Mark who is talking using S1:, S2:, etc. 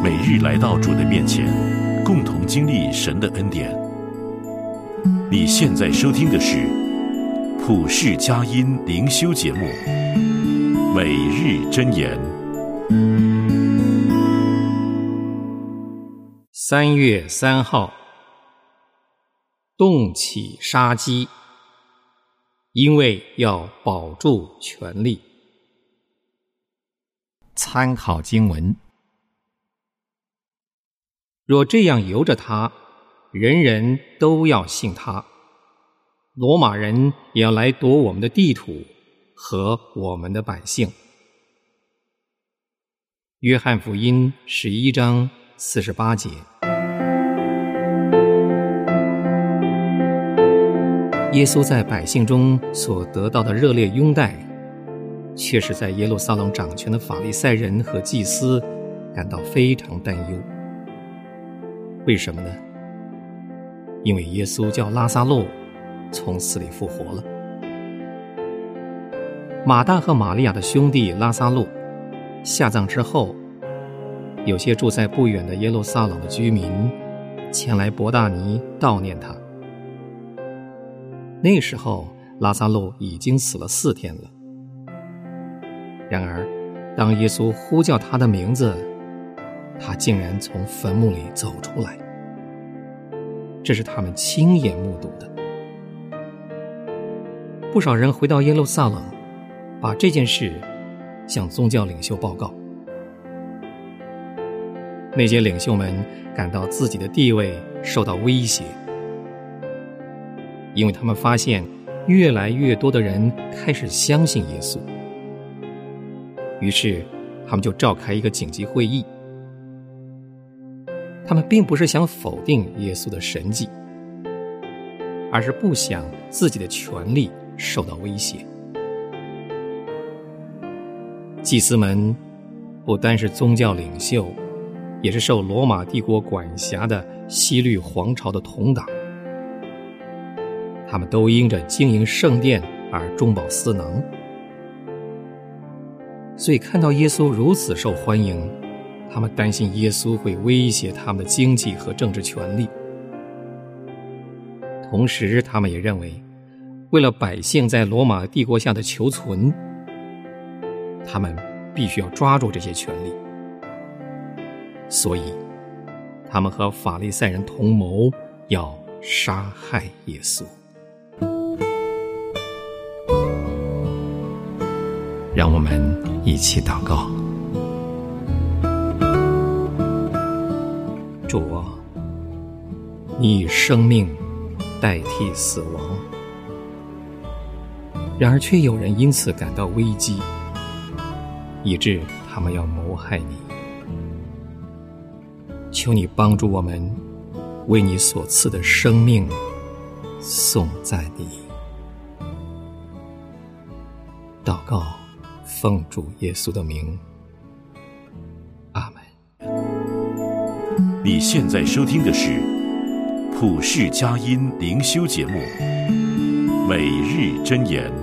S1: 每日来到主的面前，共同经历神的恩典。你现在收听的是普世佳音灵修节目《每日箴言》。
S2: 3月3号，动起杀机，因为要保住权力。参考经文：若这样由着他，人人都要信他，罗马人也要来夺我们的地土和我们的百姓。约翰福音11章48节。耶稣在百姓中所得到的热烈拥戴，却是在耶路撒冷掌权的法利赛人和祭司感到非常担忧。为什么呢？因为耶稣叫拉撒路从死里复活了。马大和玛利亚的兄弟拉撒路下葬之后，有些住在不远的耶路撒冷的居民前来伯大尼悼念他。那时候拉撒路已经死了4天了。然而当耶稣呼叫他的名字，他竟然从坟墓里走出来。这是他们亲眼目睹的。不少人回到耶路撒冷，把这件事向宗教领袖报告。那些领袖们感到自己的地位受到威胁，因为他们发现越来越多的人开始相信耶稣。于是他们就召开一个紧急会议。他们并不是想否定耶稣的神迹，而是不想自己的权力受到威胁。祭司们不单是宗教领袖，也是受罗马帝国管辖的希律皇朝的同党。他们都因着经营圣殿而中饱私囊，所以看到耶稣如此受欢迎，他们担心耶稣会威胁他们的经济和政治权利。同时他们也认为，为了百姓在罗马帝国下的求存，他们必须要抓住这些权利。所以他们和法利赛人同谋，要杀害耶稣。让我们一起祷告。主啊，你以生命代替死亡，然而却有人因此感到危机，以致他们要谋害你。求你帮助我们，为你所赐的生命颂赞你。祷告，奉主耶稣的名，阿们。
S1: 你现在收听的是普世佳音灵修节目《每日箴言》。